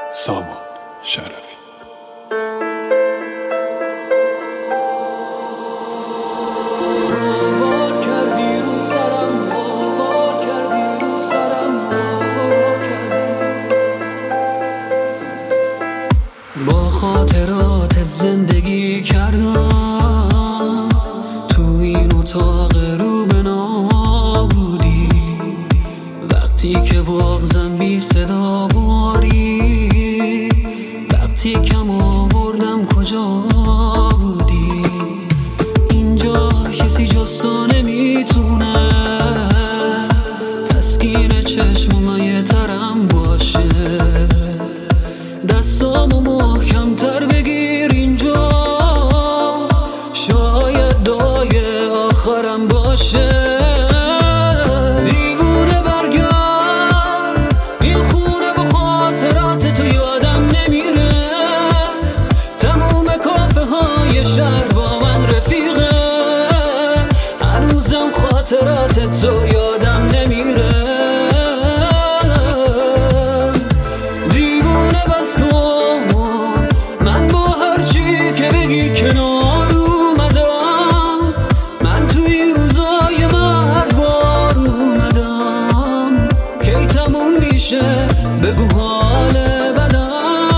سامان شرفی. با خاطرات زندگی کردم تو این اتاق رو به نابودی، وقتی که بغضم بی صدا باری، وقتی کم آوردم کجا بودی. اینجا کسی جز تو نمیتونه تسکین چشمای ترم باشه. دستامو محکم‌تر بگیر، اینجا شاید دعای آخرم باشه. دیوونه برگرد، این خونه و خاطرات تو یادم نمیره. تموم کافه های شهر با من رفیقه، هنوزم خاطرات تو یادم نمیره. کنار اومدم من توی روزای مرگبار اومدم، کی تموم میشه بگو حال بدم.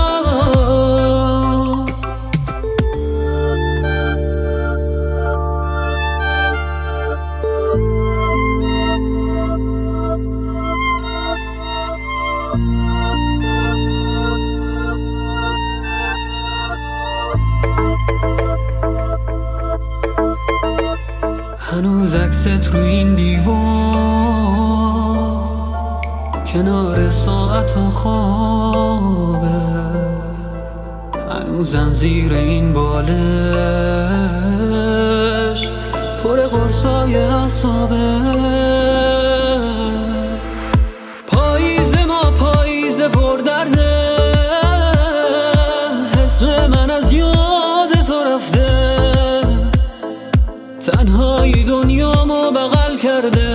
هنوز عکست رو این دیوار، کنار ساعت و خوابه. هنوزم زیر این بالش پر قرصای اعصابه. پاییز ما پاییز پر درده، اسم من از یاد تو رفته. تنهایی دنیامو بغل کرده،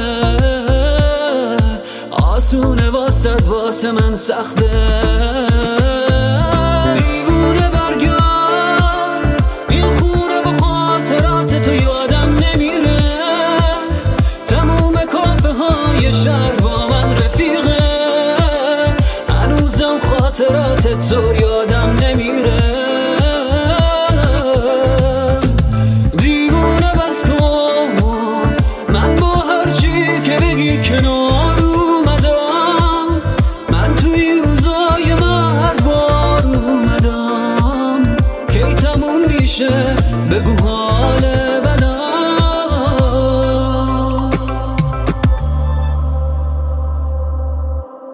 آسونه واسه من سخته. دیوونه برگرد، این خونه و خاطرات تو یادم نمیره. تموم کافه های شهر با من رفیقه، هنوزم خاطرات تو یادم نمیره. کنار اومدم من توی روزای مرگبار اومدم، کی تموم میشه بگو